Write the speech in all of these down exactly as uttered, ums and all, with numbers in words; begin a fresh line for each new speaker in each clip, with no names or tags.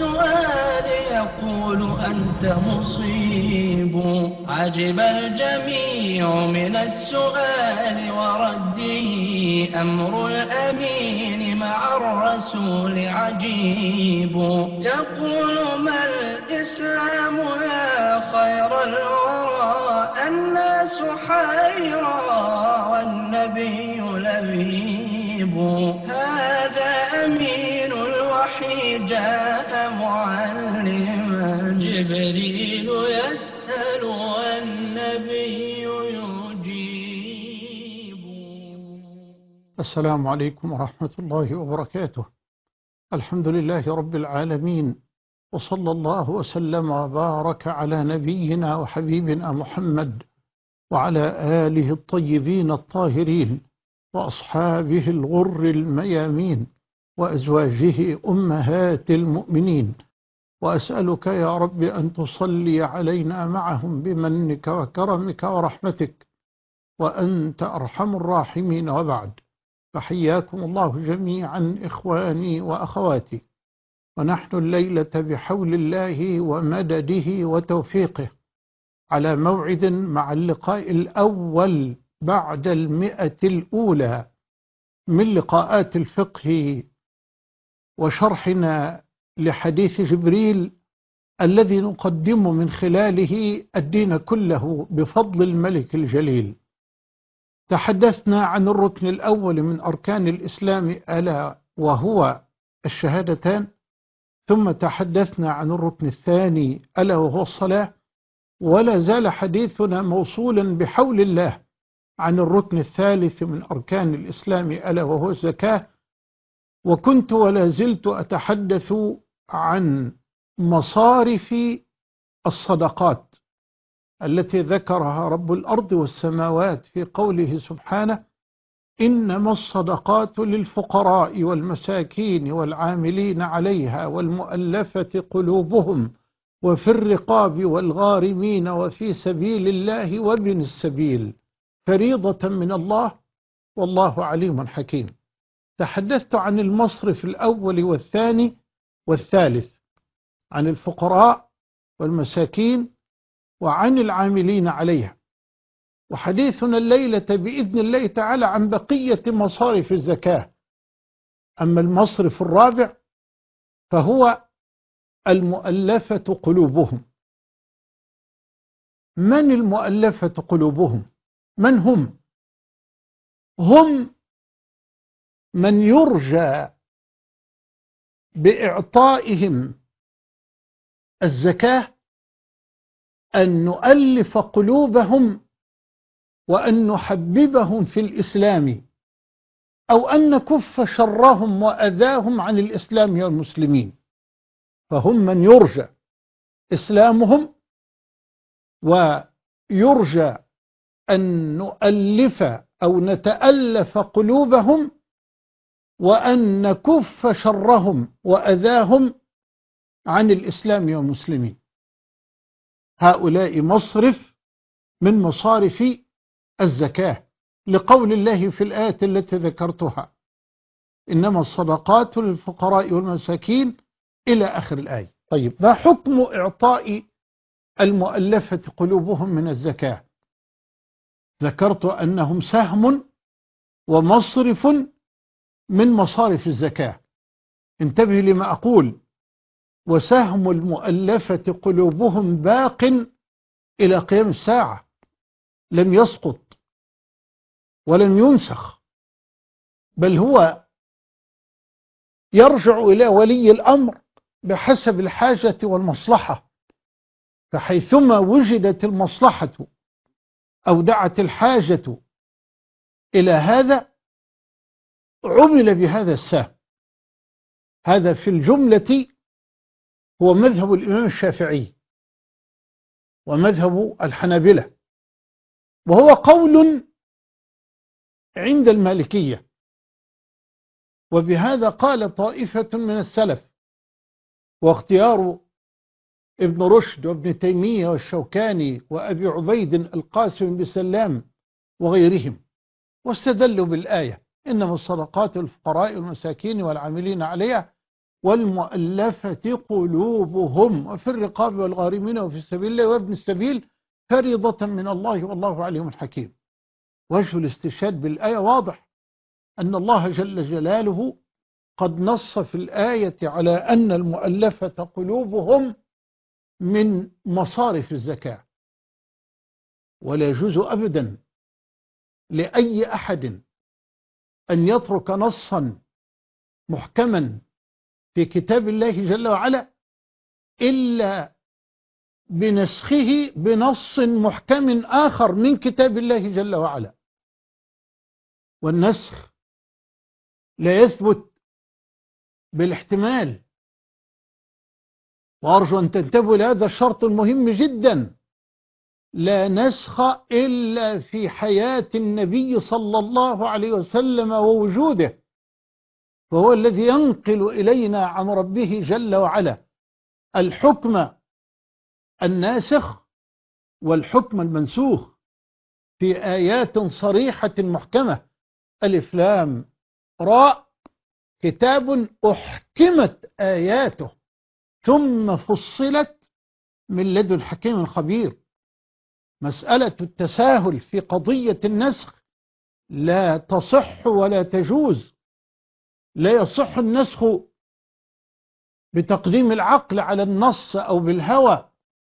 السؤال يقول أنت مصيب. عجب الجميع من السؤال ورده، أمر الأمين مع الرسول عجيب. يقول ما الإسلام يا خير الورى، الناس حيرى والنبي لبيب. هذا أمين الوحي جاء معلما، جبريل يسأل والنبي يجيب.
السلام عليكم ورحمة الله وبركاته. الحمد لله رب العالمين، وصلى الله وسلم وبارك على نبينا وحبيبنا محمد وعلى آله الطيبين الطاهرين وأصحابه الغر الميامين وأزواجه أمهات المؤمنين. وأسألك يا رب أن تصلي علينا معهم بمنك وكرمك ورحمتك، وأنت أرحم الراحمين. وبعد، فحياكم الله جميعا إخواني وأخواتي، ونحن الليلة بحول الله ومدده وتوفيقه على موعد مع اللقاء الأول بعد المئة الأولى من لقاءات الفقه وشرحنا لحديث جبريل الذي نقدم من خلاله الدين كله بفضل الملك الجليل. تحدثنا عن الركن الأول من أركان الإسلام ألا وهو الشهادتان، ثم تحدثنا عن الركن الثاني ألا وهو الصلاة، ولا زال حديثنا موصولا بحول الله عن الركن الثالث من أركان الإسلام ألا وهو الزكاة. وكنت ولا زلت أتحدث عن مصارف الصدقات التي ذكرها رب الأرض والسماوات في قوله سبحانه: إنما الصدقات للفقراء والمساكين والعاملين عليها والمؤلفة قلوبهم وفي الرقاب والغارمين وفي سبيل الله وابن السبيل فريضة من الله والله عليم حكيم. تحدثت عن المصرف الأول والثاني والثالث، عن الفقراء والمساكين وعن العاملين عليها. وحديثنا الليلة بإذن الله تعالى عن بقية مصارف الزكاة. أما المصرف الرابع فهو المؤلفة قلوبهم. من المؤلفة قلوبهم؟ من هم؟ هم من يرجى بإعطائهم الزكاة أن نؤلف قلوبهم وأن نحببهم في الإسلام، أو أن نكف شرهم وأذاهم عن الإسلام والمسلمين. فهم من يرجى إسلامهم ويرجى أن نؤلف أو نتألف قلوبهم وأن نكف شرهم وأذاهم عن الإسلام والمسلمين. هؤلاء مصرف من مصارف الزكاة، لقول الله في الآية التي ذكرتها: إنما الصدقات للفقراء والمساكين إلى آخر الآية. طيب، ما حكم إعطاء المؤلفة قلوبهم من الزكاة؟ ذكرت أنهم سهم ومصرف من مصارف الزكاة. انتبه لما أقول: وسهم المؤلفة قلوبهم باق إلى قيام الساعة، لم يسقط ولم ينسخ، بل هو يرجع إلى ولي الأمر بحسب الحاجة والمصلحة. فحيثما وجدت المصلحة أو دعت الحاجة إلى هذا عمل بهذا السهم. هذا في الجملة هو مذهب الإمام الشافعي ومذهب الحنابلة، وهو قول عند المالكية. وبهذا قال طائفة من السلف، واختيار ابن رشد وابن تيمية والشوكاني وأبي عبيد القاسم بن سلام وغيرهم، واستدلوا بالآية: إنما الصدقات للفقراء والمساكين والعاملين عليها والمؤلفة قلوبهم وفي الرقاب والغارمين وفي سبيل الله وابن السبيل فريضة من الله والله عليم حكيم. وجه الاستشهاد بالآية واضح، أن الله جل جلاله قد نص في الآية على أن المؤلفة قلوبهم من مصارف الزكاة، ولا يجوز أبدا لأي أحد أن يترك نصا محكما في كتاب الله جل وعلا إلا بنسخه بنص محكم آخر من كتاب الله جل وعلا. والنسخ لا يثبت بالاحتمال، وأرجو أن تنتبهوا لهذا الشرط المهم جدا: لا نسخ إلا في حياة النبي صلى الله عليه وسلم ووجوده، فهو الذي ينقل إلينا عن ربه جل وعلا الحكم الناسخ والحكم المنسوخ في آيات صريحة محكمة. ألف لام راء، كتاب أحكمت آياته ثم فصلت من لدن حكيم خبير. مسألة التساهل في قضية النسخ لا تصح ولا تجوز. لا يصح النسخ بتقديم العقل على النص أو بالهوى،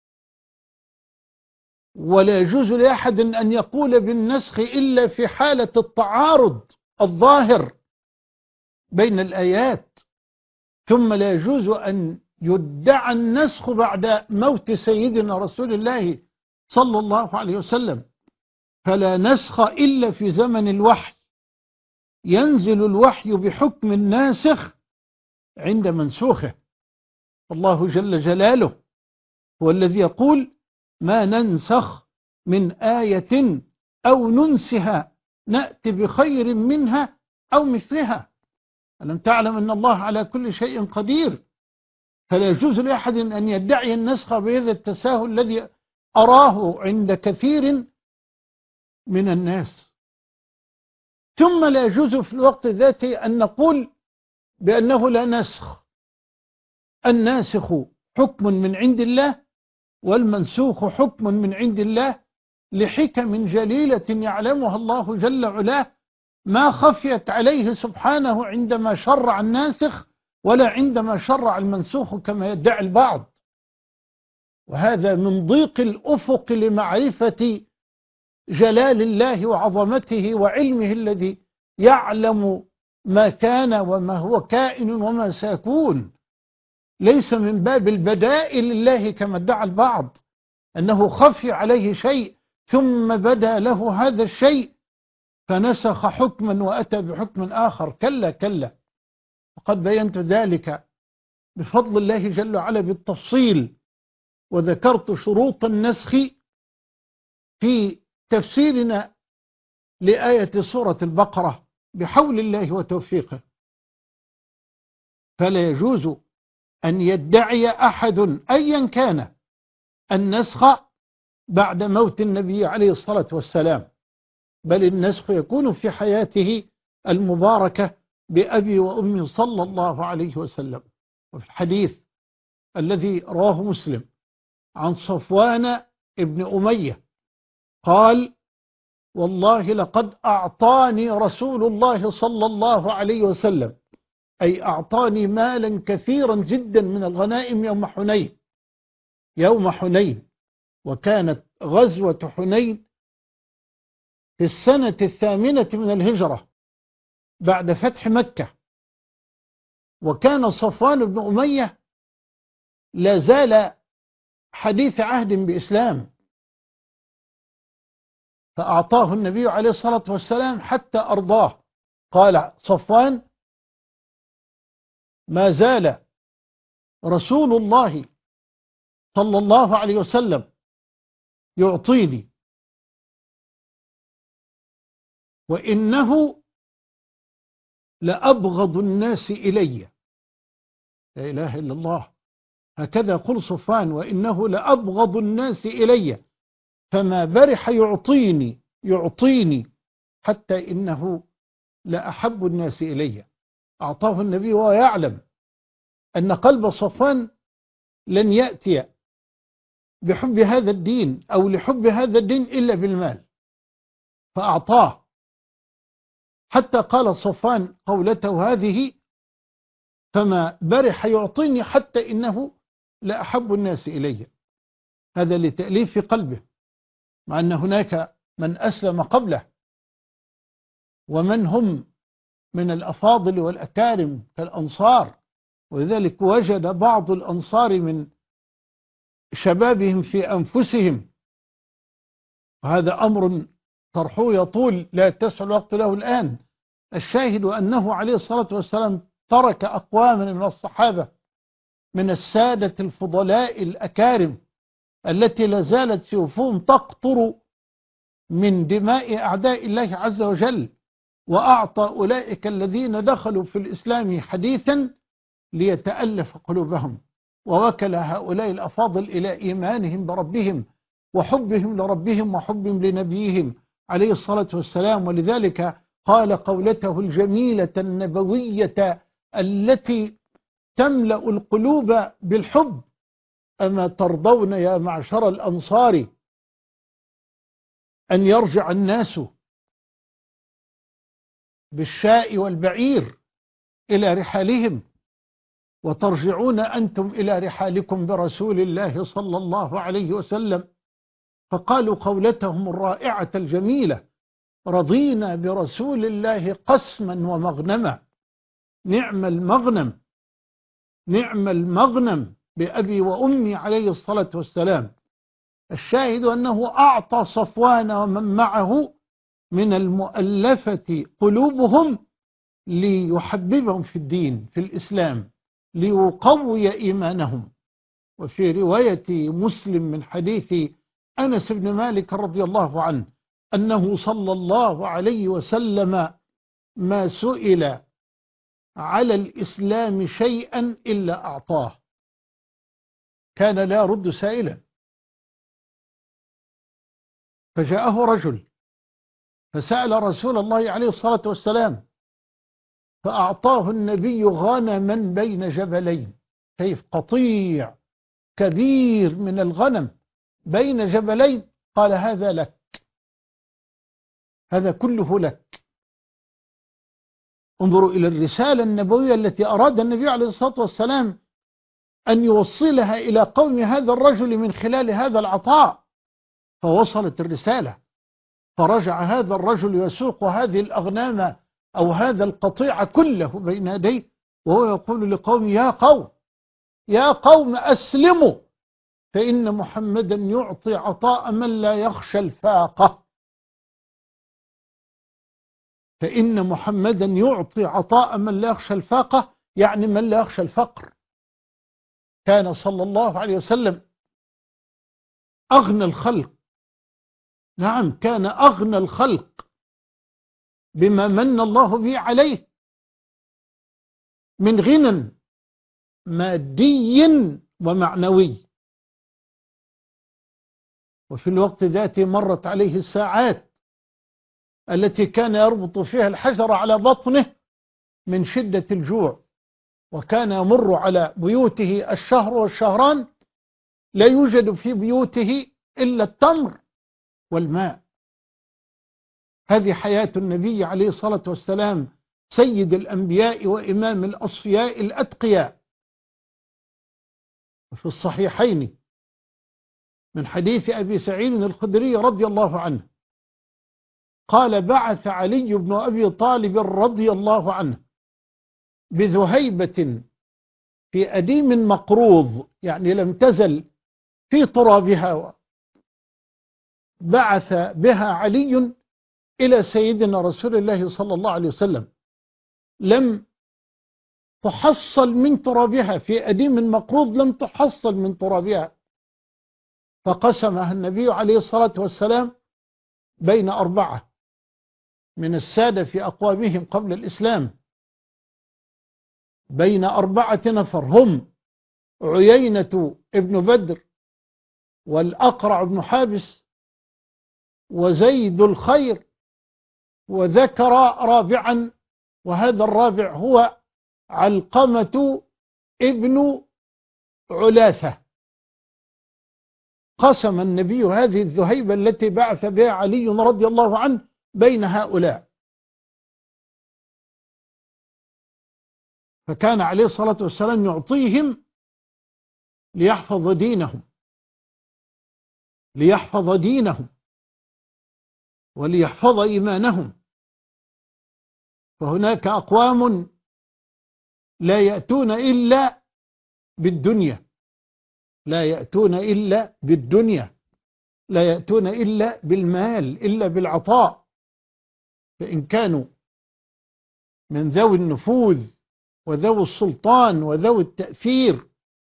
ولا يجوز لأحد أن يقول بالنسخ إلا في حالة التعارض الظاهر بين الآيات. ثم لا يجوز أن يدعى النسخ بعد موت سيدنا رسول الله صلى الله عليه وسلم، فلا نسخ إلا في زمن الوحي، ينزل الوحي بحكم الناسخ عند منسوخه. الله جل جلاله هو الذي يقول: ما ننسخ من آية أو ننسها نأتي بخير منها أو مثلها. ألم تعلم أن الله على كل شيء قدير؟ فلا يجوز لأحد أن يدعي النسخ بهذا التساهل الذي أراه عند كثير من الناس. ثم لا يجوز في الوقت ذاته أن نقول بأنه لا نسخ. الناسخ حكم من عند الله، والمنسوخ حكم من عند الله لحكم جليلة يعلمها الله جل علاه ما خفيت عليه سبحانه عندما شرع الناسخ ولا عندما شرع المنسوخ كما يدعي البعض. وهذا من ضيق الأفق لمعرفة جلال الله وعظمته وعلمه الذي يعلم ما كان وما هو كائن وما سيكون. ليس من باب البدائل الله كما ادعى البعض أنه خفي عليه شيء ثم بدا له هذا الشيء فنسخ حكما وأتى بحكم آخر. كلا كلا، وقد بينت ذلك بفضل الله جل وعلا بالتفصيل، وذكرت شروط النسخ في تفسيرنا لآية سورة البقرة بحول الله وتوفيقه. فلا يجوز أن يدعي أحد أيا كان النسخ بعد موت النبي عليه الصلاة والسلام، بل النسخ يكون في حياته المباركة بأبي وأمي صلى الله عليه وسلم. وفي الحديث الذي رواه مسلم عن صفوان ابن أمية قال: والله لقد أعطاني رسول الله صلى الله عليه وسلم، أي أعطاني مالا كثيرا جدا من الغنائم يوم حنين. يوم حنين، وكانت غزوة حنين في السنة الثامنة من الهجرة بعد فتح مكة، وكان صفوان بن أمية لا زال حديث عهد بإسلام، فأعطاه النبي عليه الصلاة والسلام حتى أرضاه. قال صفوان: ما زال رسول الله صلى الله عليه وسلم يعطيني، وإنه لأبغض الناس إلي. لا إله إلا الله، هكذا يقول صفوان: وإنه لأبغض الناس إلي، فما برح يعطيني يعطيني حتى إنه لأحب الناس إلي. أعطاه النبي وهو يعلم أن قلب صفوان لن يأتي بحب هذا الدين أو لحب هذا الدين إلا بالمال، فأعطاه، حتى قال صفوان قولته هذه: فما برح يعطيني حتى إنه لأحب الناس إلي. هذا لتأليف قلبه، مع أن هناك من أسلم قبله ومن هم من الأفاضل والأكارم كالأنصار، ولذلك وجد بعض الأنصار من شبابهم في أنفسهم، وهذا أمر طرحه يطول لا تسع الوقت له الآن. الشاهد أنه عليه الصلاة والسلام ترك أقواما من الصحابة من السادة الفضلاء الأكارم التي لازالت سيوفهم تقطر من دماء أعداء الله عز وجل، وأعطى أولئك الذين دخلوا في الإسلام حديثا ليتألف قلوبهم، ووكل هؤلاء الأفاضل إلى إيمانهم بربهم وحبهم لربهم وحبهم لنبيهم عليه الصلاة والسلام. ولذلك قال قولته الجميلة النبوية التي تملأ القلوب بالحب: أما ترضون يا معشر الأنصار أن يرجع الناس بالشاء والبعير إلى رحالهم، وترجعون أنتم إلى رحالكم برسول الله صلى الله عليه وسلم؟ فقالوا قولتهم الرائعة الجميلة: رضينا برسول الله قسما ومغنما. نعم المغنم، نعم المغنم بأبي وأمي عليه الصلاة والسلام. الشاهد أنه أعطى صفوان ومن معه من المؤلفة قلوبهم ليحببهم في الدين في الإسلام، ليقوي إيمانهم. وفي رواية مسلم من حديث أنس بن مالك رضي الله عنه أنه صلى الله عليه وسلم ما سئل على الإسلام شيئا إلا أعطاه، كان لا يرد سائلا. فجاءه رجل فسأل رسول الله عليه الصلاة والسلام فأعطاه النبي غنما بين جبلين، كيف قطيع كبير من الغنم بين جبلين، قال: هذا لك، هذا كله لك. انظروا إلى الرسالة النبوية التي أراد النبي عليه الصلاة والسلام أن يوصلها إلى قوم هذا الرجل من خلال هذا العطاء، فوصلت الرسالة. فرجع هذا الرجل يسوق هذه الأغنام أو هذا القطيع كله بين يديه، وهو يقول لقوم: يا قوم يا قوم أسلموا، فإن محمدا يعطي عطاء من لا يخشى الفاقة. فإن محمدا يعطي عطاء من لا يخشى الفاقة، يعني من لا يخشى الفقر. كان صلى الله عليه وسلم أغنى الخلق، نعم كان أغنى الخلق بما من الله به عليه من غنى مادي ومعنوي. وفي الوقت ذاته مرت عليه الساعات التي كان يربط فيها الحجر على بطنه من شدة الجوع، وكان يمر على بيوته الشهر والشهران لا يوجد في بيوته إلا التمر والماء. هذه حياة النبي عليه الصلاة والسلام، سيد الأنبياء وإمام الأصفياء الأتقياء. في الصحيحين من حديث أبي سعيد الخدري رضي الله عنه قال: بعث علي بن أبي طالب رضي الله عنه بذهيبة في أديم مقروض، يعني لم تزل في ترابها، بعث بها علي إلى سيدنا رسول الله صلى الله عليه وسلم، لم تحصل من ترابها، في أديم مقروض لم تحصل من ترابها، فقسمها النبي عليه الصلاة والسلام بين أربعة من السادة في أقوامهم قبل الإسلام، بين أربعة نفر هم عيينة ابن بدر والأقرع بن حابس وزيد الخير، وذكر رابعا، وهذا الرابع هو علقمة ابن علاثة. قسم النبي هذه الذهيبة التي بعث بها علي رضي الله عنه بين هؤلاء، فكان عليه الصلاة والسلام يعطيهم ليحفظ دينهم ليحفظ دينهم وليحفظ إيمانهم. فهناك أقوام لا يأتون إلا بالدنيا لا يأتون إلا بالدنيا لا يأتون إلا بالمال، إلا بالعطاء. فإن كانوا من ذوي النفوذ وذوي السلطان وذوي التأثير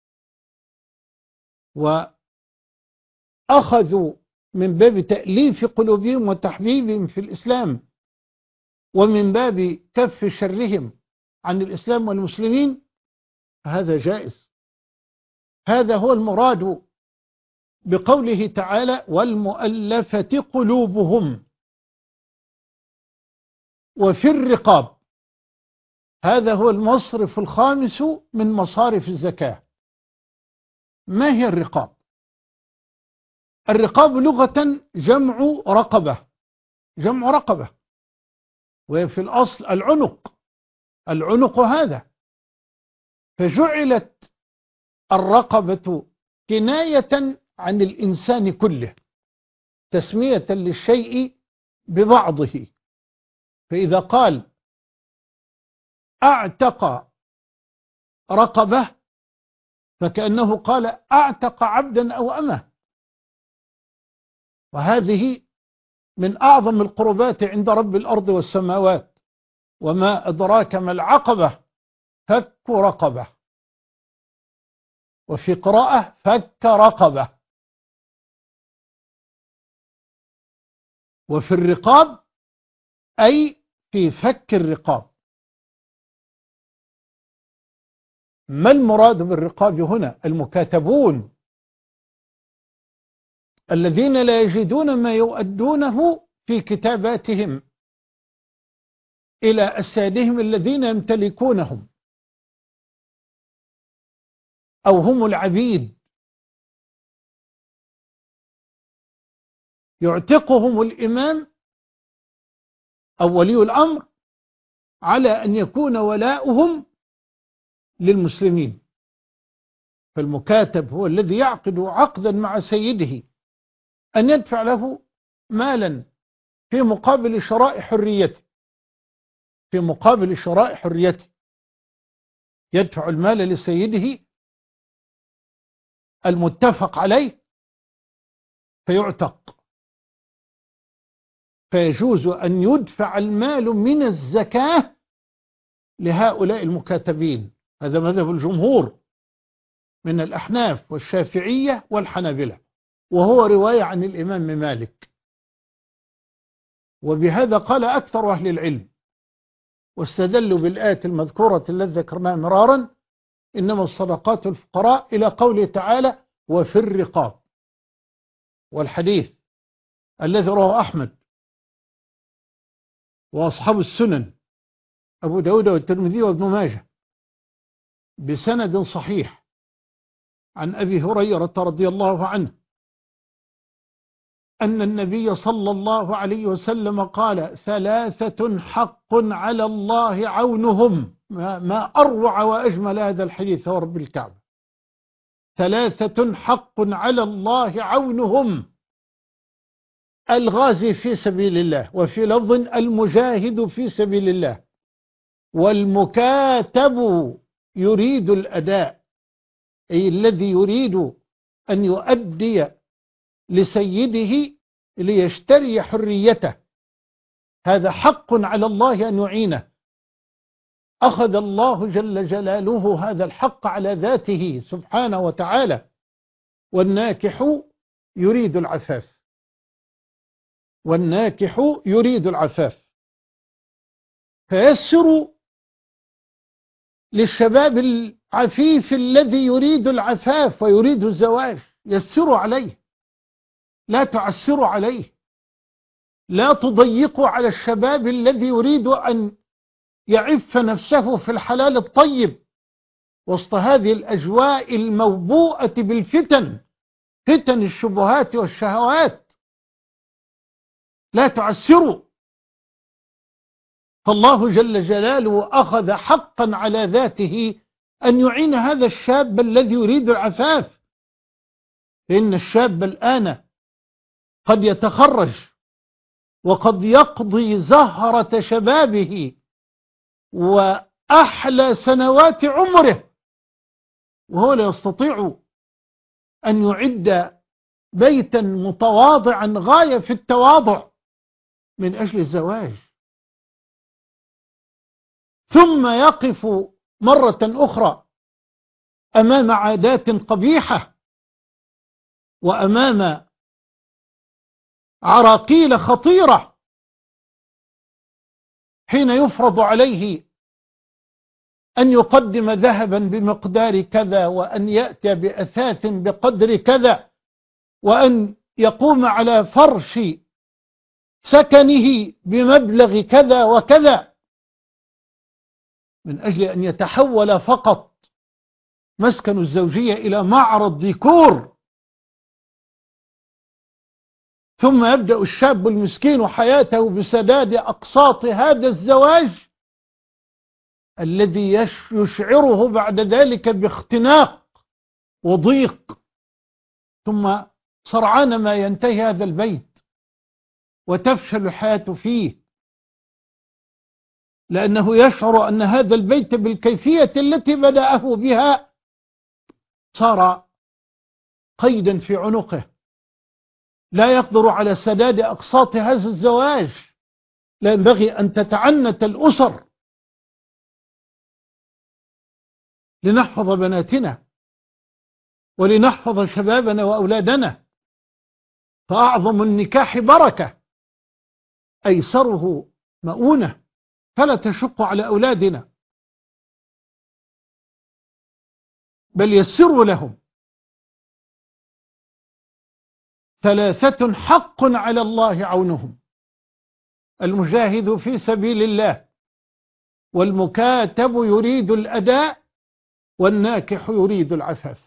وأخذوا من باب تأليف قلوبهم وتحبيبهم في الإسلام ومن باب كف شرهم عن الإسلام والمسلمين، هذا جائز. هذا هو المراد بقوله تعالى والمؤلفة قلوبهم وفي الرقاب. هذا هو المصرف الخامس من مصارف الزكاة. ما هي الرقاب؟ الرقاب لغة جمع رقبة جمع رقبة وفي الأصل العنق العنق هذا، فجعلت الرقبة كناية عن الإنسان كله، تسمية للشيء ببعضه. فإذا قال أعتق رقبة فكأنه قال أعتق عبدا أو أمه. وهذه من أعظم القربات عند رب الأرض والسماوات. وما أدراك ما العقبة فك رقبة، وفي قراءة فك رقبة. وفي الرقاب أي في فك الرقاب. ما المراد بالرقاب هنا؟ المكاتبون الذين لا يجدون ما يؤدونه في كتاباتهم إلى أسادهم الذين يمتلكونهم، أو هم العبيد، يعتقهم الإمام أو ولي الأمر على أن يكون ولاؤهم للمسلمين. فالمكاتب هو الذي يعقد عقدا مع سيده أن يدفع له مالا في مقابل شراء حريته في مقابل شراء حريته يدفع المال لسيده المتفق عليه فيعتق. فيجوز أن يدفع المال من الزكاة لهؤلاء المكاتبين. هذا مذهب الجمهور من الأحناف والشافعية والحنابلة، وهو رواية عن الإمام مالك. وبهذا قال أكثر أهل العلم، واستدلوا بالآية المذكورة التي ذكرناها مرارا إنما الصدقات الفقراء إلى قوله تعالى وفي الرقاب، والحديث الذي رواه أحمد وأصحاب السنن أبو داود والترمذي وابن ماجه بسند صحيح عن أبي هريرة رضي الله عنه أن النبي صلى الله عليه وسلم قال ثلاثة حق على الله عونهم. ما أروع وأجمل هذا الحديث ورب الكعبة. ثلاثة حق على الله عونهم: الغازي في سبيل الله، وفي لفظ المجاهد في سبيل الله، والمكاتب يريد الأداء، أي الذي يريد أن يؤدي لسيده ليشتري حريته، هذا حق على الله أن يعينه. أخذ الله جل جلاله هذا الحق على ذاته سبحانه وتعالى. والناكح يريد العفاف والناكح يريد العفاف فيسر للشباب العفيف الذي يريد العفاف ويريد الزواج، يسروا عليه، لا تعسروا عليه، لا تضيقوا على الشباب الذي يريد أن يعف نفسه في الحلال الطيب وسط هذه الأجواء الموبوءة بالفتن، فتن الشبهات والشهوات. لا تعسروا. فالله جل جلاله أخذ حقا على ذاته أن يعين هذا الشاب الذي يريد العفاف، فإن الشاب الآن قد يتخرج وقد يقضي زهرة شبابه وأحلى سنوات عمره وهو لا يستطيع أن يعد بيتا متواضعا غاية في التواضع من أجل الزواج، ثم يقف مرة أخرى أمام عادات قبيحة وأمام عراقيل خطيرة، حين يفرض عليه أن يقدم ذهبا بمقدار كذا، وأن يأتي بأثاث بقدر كذا، وأن يقوم على فرش سكنه بمبلغ كذا وكذا، من أجل أن يتحول فقط مسكن الزوجية إلى معرض ديكور. ثم يبدأ الشاب المسكين حياته بسداد أقساط هذا الزواج الذي يشعره بعد ذلك باختناق وضيق، ثم سرعان ما ينتهي هذا البيت وتفشل الحياة فيه، لأنه يشعر أن هذا البيت بالكيفية التي بدأه بها صار قيدا في عنقه، لا يقدر على سداد أقساط هذا الزواج. لا ينبغي أن تتعنت الأسر لنحفظ بناتنا ولنحفظ شبابنا وأولادنا، فأعظم النكاح بركة، أيسره مؤونة، فلا تشق على أولادنا، بل يسروا لهم. ثلاثة حق على الله عونهم: المجاهد في سبيل الله، والمكاتب يريد الأداء، والناكح يريد العفاف.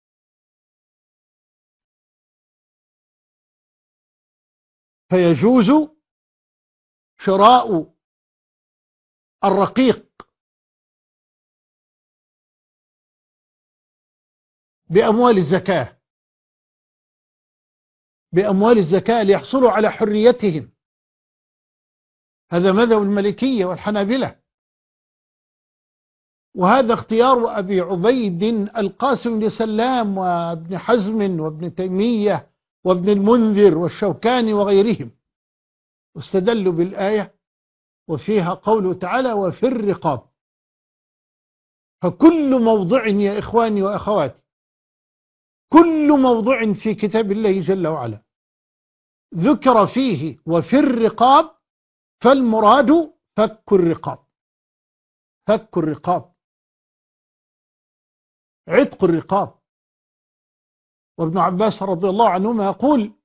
فيجوز شراء الرقيق بأموال الزكاة، بأموال الزكاة ليحصلوا على حريتهم. هذا مذهب المالكية والحنابلة، وهذا اختيار أبي عبيد القاسم بن سلام وابن حزم وابن تيمية وابن المنذر والشوكاني وغيرهم، واستدلوا بالآية وفيها قوله تعالى: وفي الرقاب. فكل موضع يا إخواني وأخواتي، كل موضع في كتاب الله جل وعلا ذكر فيه وفي الرقاب فالمراد فك الرقاب، فك الرقاب، عتق الرقاب. وابن عباس رضي الله عنهما يقول: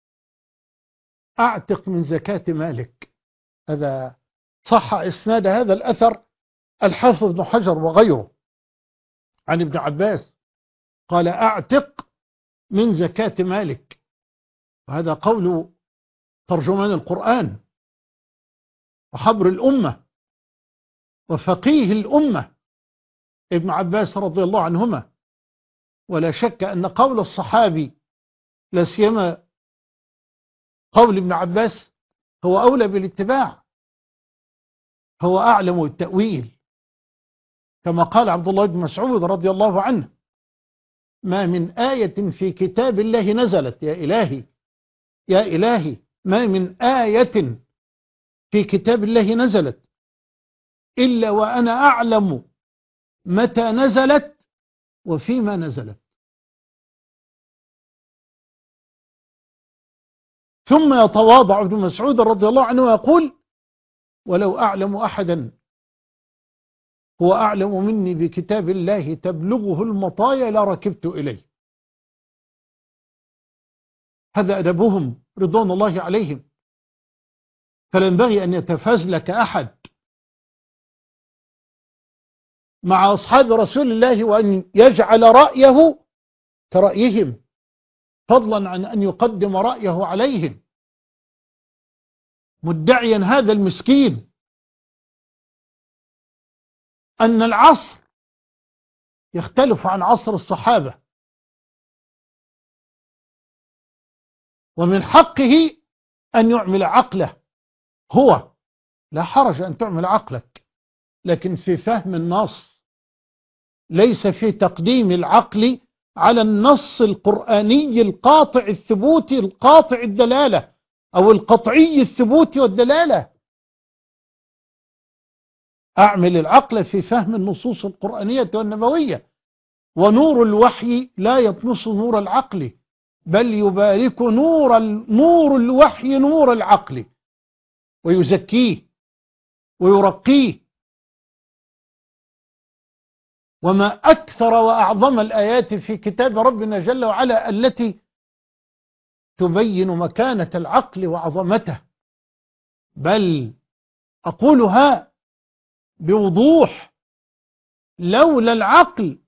أعتق من زكاة مالك. هذا صح إسناد هذا الأثر الحافظ ابن حجر وغيره عن ابن عباس، قال: أعتق من زكاة مالك. وهذا قول ترجمان القرآن وحبر الأمة وفقيه الأمة ابن عباس رضي الله عنهما. ولا شك أن قول الصحابي لا سيما قول ابن عباس هو أولى بالاتباع، هو أعلم التأويل، كما قال عبد الله بن مسعود رضي الله عنه: ما من آية في كتاب الله نزلت، يا إلهي يا إلهي ما من آية في كتاب الله نزلت إلا وأنا أعلم متى نزلت وفيما نزلت. ثم يتواضع ابن مسعود رضي الله عنه ويقول: ولو أعلم أحدا هو أعلم مني بكتاب الله تبلغه المطايا لركبت إليه. هذا أدبهم رضوان الله عليهم. فلا ينبغي أن يتفازلك أحد مع أصحاب رسول الله وأن يجعل رأيه كرأيهم، فضلا عن أن يقدم رأيه عليهم، مدعيا هذا المسكين أن العصر يختلف عن عصر الصحابة، ومن حقه أن يعمل عقله هو، لا حرج أن تعمل عقلك، لكن في فهم النص، ليس في تقديم العقل على النص القرآني القاطع الثبوت القاطع الدلالة، أو القطعي الثبوت والدلالة. أعمل العقل في فهم النصوص القرآنية والنبوية، ونور الوحي لا يطمس نور العقل، بل يبارك نور نور الوحي نور العقل ويزكيه ويرقيه. وما أكثر وأعظم الآيات في كتاب ربنا جل وعلا التي تبين مكانة العقل وعظمته، بل أقولها بوضوح، لولا العقل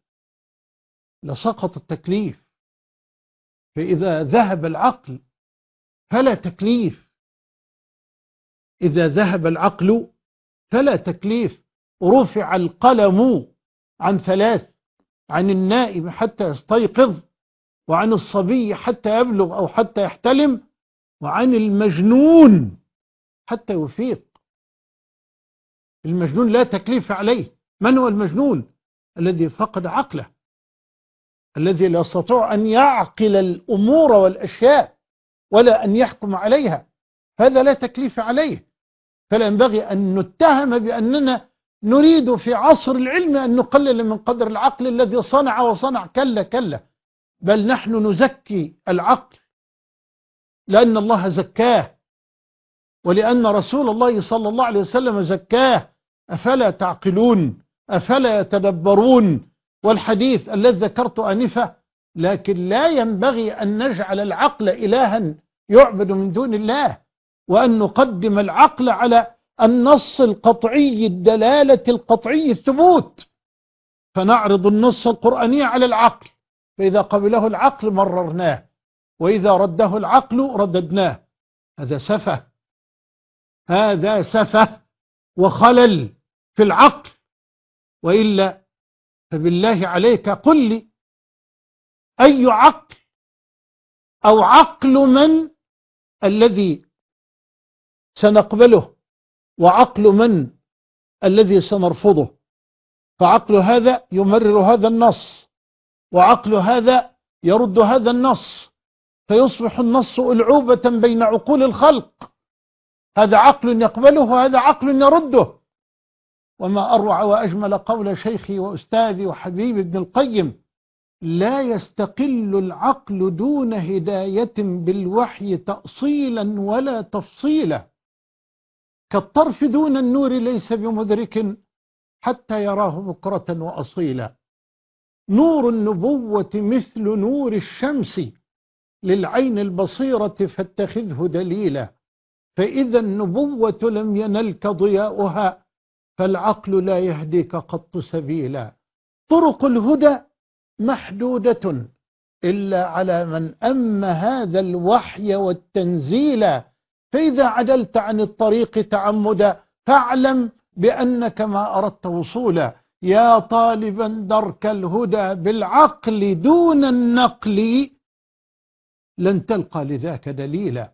لسقط التكليف، فإذا ذهب العقل فلا تكليف، إذا ذهب العقل فلا تكليف. رفع القلم عن ثلاث: عن النائم حتى يستيقظ، وعن الصبي حتى يبلغ أو حتى يحتلم، وعن المجنون حتى يفيق. المجنون لا تكليف عليه. من هو المجنون؟ الذي فقد عقله، الذي لا يستطيع أن يعقل الأمور والأشياء ولا أن يحكم عليها، هذا لا تكليف عليه. فلا ينبغي أن نتهم بأننا نريد في عصر العلم أن نقلل من قدر العقل الذي صنع وصنع. كلا كلا، بل نحن نزكي العقل لأن الله زكاه، ولأن رسول الله صلى الله عليه وسلم زكاه. أفلا تعقلون؟ أفلا يتدبرون؟ والحديث الذي ذكرت آنفة. لكن لا ينبغي أن نجعل العقل إلها يعبد من دون الله، وأن نقدم العقل على النص القطعي الدلالة القطعي الثبوت، فنعرض النص القرآني على العقل، فإذا قبله العقل مررناه، وإذا رده العقل رددناه. هذا سفه، هذا سفه وخلل في العقل. وإلا فبالله عليك قل لي أي عقل أو عقل من الذي سنقبله، وعقل من الذي سنرفضه؟ فعقل هذا يمرر هذا النص، وعقل هذا يرد هذا النص، فيصبح النص ألعوبة بين عقول الخلق. هذا عقل يقبله وهذا عقل يرده. وما أروع وأجمل قول شيخي وأستاذي وحبيبي ابن القيم: لا يستقل العقل دون هداية بالوحي تأصيلا ولا تفصيلا، كالطرف دون النور ليس بمدرك حتى يراه بكرة وأصيلا. نور النبوة مثل نور الشمس للعين البصيرة فاتخذه دليلا، فإذا النبوة لم ينلك ضياؤها فالعقل لا يهديك قط سبيلا. طرق الهدى محدودة إلا على من أم هذا الوحي والتنزيل، فإذا عدلت عن الطريق تعمدا فاعلم بأنك ما أردت وصولا. يا طالبا درك الهدى بالعقل دون النقل لن تلقى لذاك دليلا.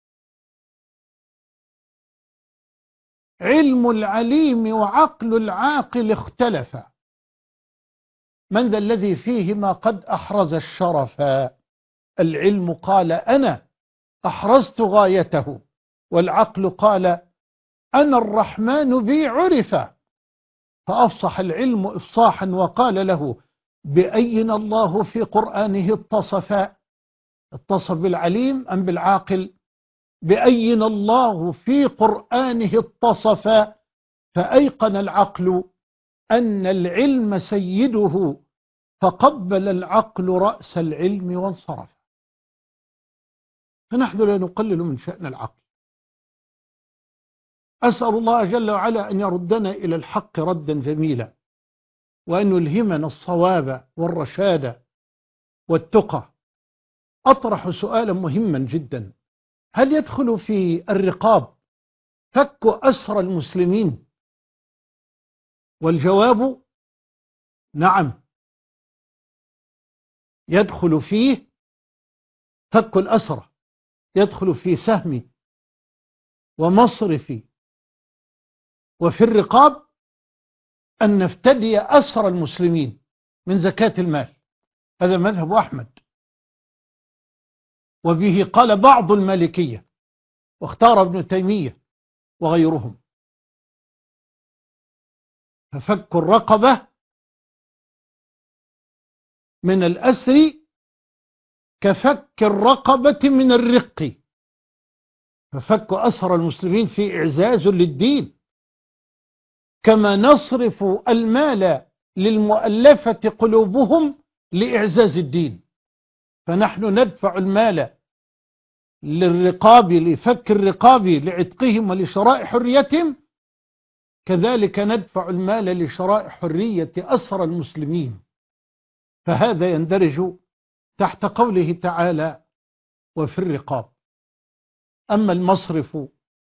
علم العليم وعقل العاقل اختلفا، من ذا الذي فيهما قد أحرز الشرفا؟ العلم قال أنا أحرزت غايته، والعقل قال أنا الرحمن بي عرفا. فأفصح العلم إفصاحا وقال له بأين الله في قرآنه اتصفا؟ اتصف بالعليم أم بالعاقل؟ بأين الله في قرآنه اتصفا؟ فأيقن العقل أن العلم سيده، فقبل العقل رأس العلم وانصرف. فنحن لا نقلل من شأن العقل. أسأل الله جل وعلا أن يردنا إلى الحق ردا جميلا، وأن يلهمنا الصواب والرشاد والتقى. أطرح سؤالا مهما جدا: هل يدخل في الرقاب فك أسر المسلمين؟ والجواب نعم، يدخل فيه فك الأسرى، يدخل في سهمي ومصرفي، وفي الرقاب أن نفتدي أسر المسلمين من زكاة المال. هذا مذهب أحمد، وبه قال بعض المالكية، واختار ابن تيمية وغيرهم. ففك الرقبة من الأسر كفك الرقبة من الرق، ففك أسر المسلمين في إعزاز للدين، كما نصرف المال للمؤلفة قلوبهم لإعزاز الدين. فنحن ندفع المال للرقاب لفك الرقاب لعتقهم ولشراء حريتهم، كذلك ندفع المال لشراء حرية أسر المسلمين. فهذا يندرج تحت قوله تعالى: وفي الرقاب. أما المصرف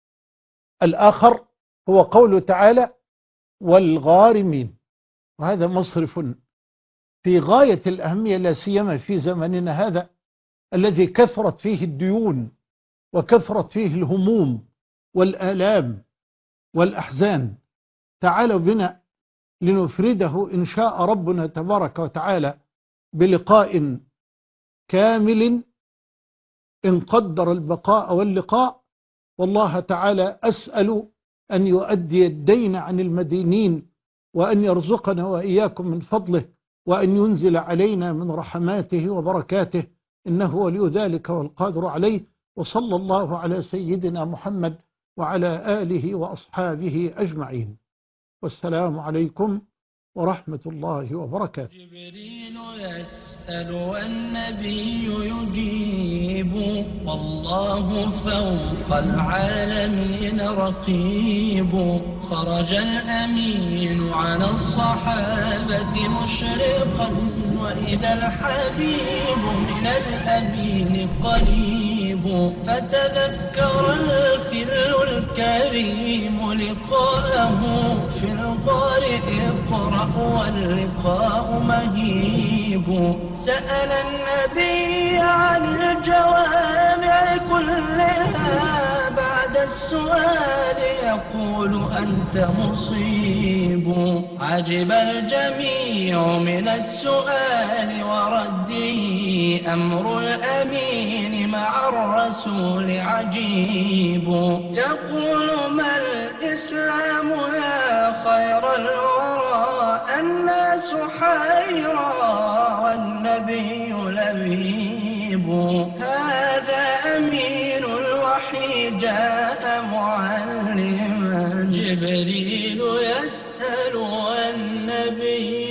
الآخر هو قوله تعالى: والغارمين، وهذا مصرف في غاية الأهمية، لا سيما في زمننا هذا الذي كثرت فيه الديون وكثرت فيه الهموم والآلام والأحزان. تعالوا بنا لنفرده إن شاء ربنا تبارك وتعالى بلقاء كامل إن قدر البقاء واللقاء. والله تعالى أسأل أن يؤدي الدين عن المدينين، وأن يرزقنا وإياكم من فضله، وأن ينزل علينا من رحماته وبركاته، إنه ولي ذلك والقادر عليه. وصلى الله على سيدنا محمد وعلى آله وأصحابه أجمعين، والسلام عليكم ورحمة الله وبركاته.
جبريل يسأل والنبي يجيب، والله فوق العالمين رقيب. خرج الأمين على الصحابة مشرقا، وإذا الحبيب من الأمين قريب. فتذكر الخل الكريم لقاءه في الغار اقرأ واللقاء مهيب. سأل النبي عن الجوامع كلها، بعد السؤال يقول أنت مصيب. عجب الجميع من السؤال ورده، أمر الأمين مع الرسول عجيب. يقول ما الإسلام يا خير الورى، الناس حيرى والنبي لبيب. هذا أمين الوحي جاء معلما، جبريل يسأل والنبي